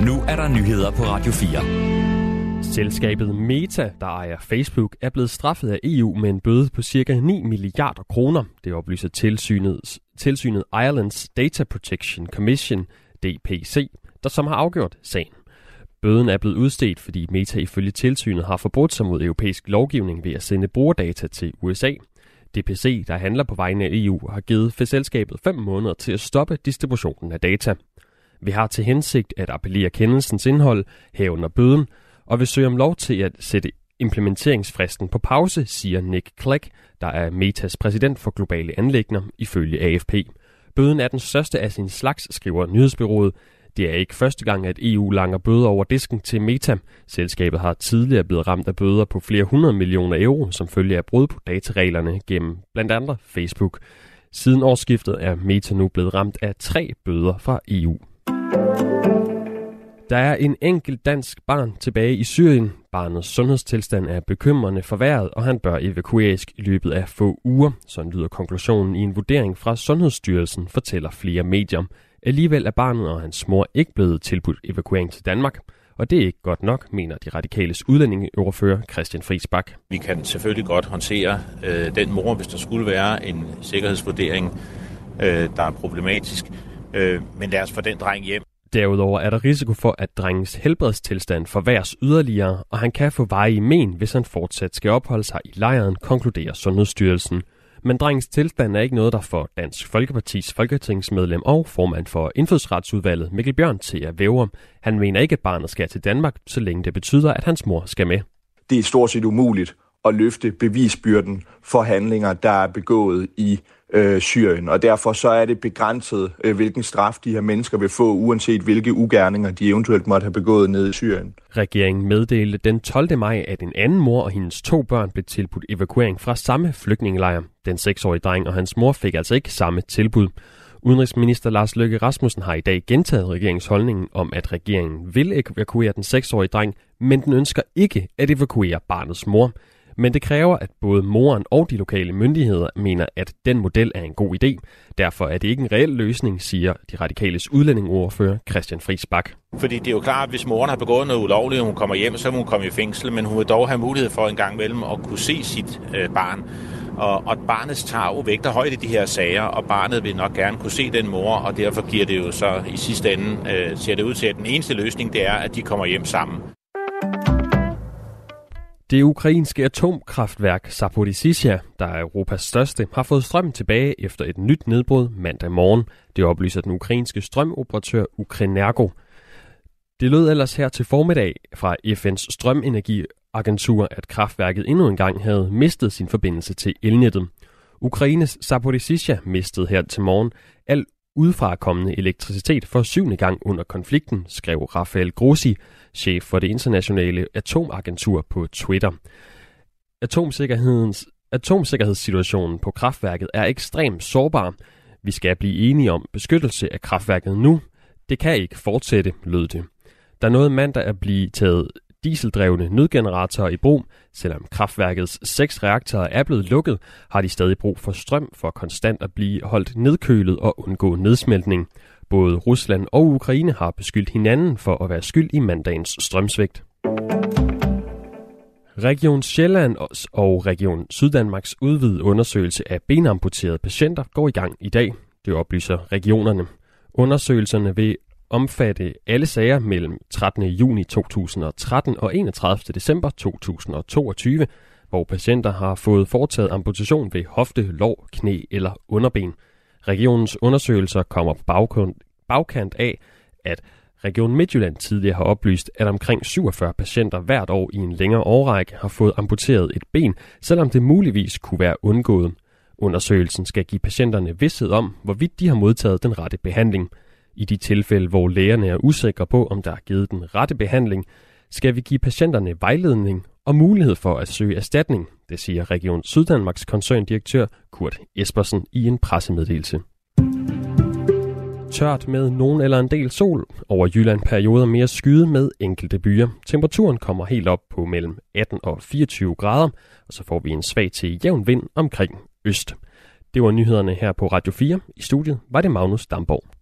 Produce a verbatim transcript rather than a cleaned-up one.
Nu er der nyheder på Radio fire. Selskabet Meta, der ejer Facebook, er blevet straffet af E U med en bøde på cirka ni milliarder kroner. Det oplyser tilsynet, tilsynet Ireland's Data Protection Commission, D P C, der som har afgjort sagen. Bøden er blevet udstedt, fordi Meta ifølge tilsynet har forbrudt sig mod europæisk lovgivning ved at sende brugerdata til U S A. D P C, der handler på vegne af E U, har givet for selskabet fem måneder til at stoppe distributionen af data. Vi har til hensigt at appellere kendelsens indhold, herunder bøden, og vil søge om lov til at sætte implementeringsfristen på pause, siger Nick Clegg, der er Metas præsident for globale anliggender, ifølge A F P. Bøden er den største af sin slags, skriver nyhedsbureauet. Det er ikke første gang, at E U langer bøder over disken til Meta. Selskabet har tidligere blevet ramt af bøder på flere hundrede millioner euro, som følge af brud på datareglerne gennem blandt andet Facebook. Siden årsskiftet er Meta nu blevet ramt af tre bøder fra E U. Der er en enkelt dansk barn tilbage i Syrien. Barnets sundhedstilstand er bekymrende forværret, og han bør evakueres i løbet af få uger. Sådan lyder konklusionen i en vurdering fra Sundhedsstyrelsen, fortæller flere medier. Alligevel er barnet og hans mor ikke blevet tilbudt evakuering til Danmark, og det er ikke godt nok, mener de radikales udlændingeordfører Christian Friis Bach. Vi kan selvfølgelig godt håndtere øh, den mor, hvis der skulle være en sikkerhedsvurdering, øh, der er problematisk, øh, men lad os få den dreng hjem. Derudover er der risiko for, at drengens helbredstilstand forværres yderligere, og han kan få varige men, hvis han fortsat skal opholde sig i lejren, konkluderer Sundhedsstyrelsen. Men drengens tilstand er ikke noget, der får Dansk Folkepartis folketingsmedlem og formand for Indfødsretsudvalget Mikkel Bjørn til at vævre. Han mener ikke, at barnet skal til Danmark, så længe det betyder, at hans mor skal med. Det er stort set umuligt at løfte bevisbyrden for handlinger, der er begået i øh, Syrien. Og derfor så er det begrænset, øh, hvilken straf de her mennesker vil få, uanset hvilke ugerninger de eventuelt måtte have begået nede i Syrien. Regeringen meddelte den tolvte maj, at en anden mor og hendes to børn blev tilbudt evakuering fra samme flygtningelejr. Den seksårige dreng og hans mor fik altså ikke samme tilbud. Udenrigsminister Lars Løkke Rasmussen har i dag gentaget regeringsholdningen om, at regeringen vil evakuere den seksårige dreng, men den ønsker ikke at evakuere barnets mor. Men det kræver, at både moren og de lokale myndigheder mener, at den model er en god idé. Derfor er det ikke en reel løsning, siger de radikales udlændingeordfører Christian Friis Bach. Fordi det er jo klart, at hvis moren har begået noget ulovligt, og hun kommer hjem, så må hun komme i fængsel, men hun vil dog have mulighed for en gang imellem at kunne se sit øh, barn. Og, og barnets tarv vægter højt i de her sager, og barnet vil nok gerne kunne se den mor, og derfor giver det jo så i sidste ende, øh, ser det ud til, at den eneste løsning, det er, at de kommer hjem sammen. Det ukrainske atomkraftværk Zaporizhzhia, der er Europas største, har fået strøm tilbage efter et nyt nedbrud mandag morgen. Det oplyser den ukrainske strømoperatør Ukrenergo. Det lød ellers her til formiddag fra F N's strømenergiagentur, at kraftværket endnu engang havde mistet sin forbindelse til elnettet. Ukraines Zaporizhzhia mistede her til morgen al udefrakommende elektricitet for syvende gang under konflikten, skrev Rafael Grossi, chef for det internationale atomagentur, på Twitter. Atomsikkerhedens, atomsikkerhedssituationen på kraftværket er ekstremt sårbar. Vi skal blive enige om beskyttelse af kraftværket nu. Det kan ikke fortsætte, lød det. Der nåede mandag at blive taget dieseldrevne nødgeneratorer i brug. Selvom kraftværkets seks reaktorer er blevet lukket, har de stadig brug for strøm for konstant at blive holdt nedkølet og undgå nedsmeltning. Både Rusland og Ukraine har beskyldt hinanden for at være skyld i mandagens strømsvigt. Region Sjælland og Region Syddanmarks udvidede undersøgelse af benamputerede patienter går i gang i dag. Det oplyser regionerne. Undersøgelserne vil omfatte alle sager mellem trettende juni to tusind og tretten og enogtredivte december to tusind og toogtyve, hvor patienter har fået foretaget amputation ved hofte, lår, knæ eller underben. Regionens undersøgelser kommer på bagkant, bagkant af, at Region Midtjylland tidligere har oplyst, at omkring syvogfyrre patienter hvert år i en længere årrække har fået amputeret et ben, selvom det muligvis kunne være undgået. Undersøgelsen skal give patienterne vished om, hvorvidt de har modtaget den rette behandling. I de tilfælde, hvor lægerne er usikre på, om der er givet den rette behandling, skal vi give patienterne vejledning og mulighed for at søge erstatning, det siger Region Syddanmarks koncerndirektør Kurt Espersen i en pressemeddelelse. Tørt med nogen eller en del sol. Over Jylland perioder mere skyde med enkelte byer. Temperaturen kommer helt op på mellem atten og fireogtyve grader, og så får vi en svag til jævn vind omkring øst. Det var nyhederne her på Radio fire. I studiet var det Magnus Damborg.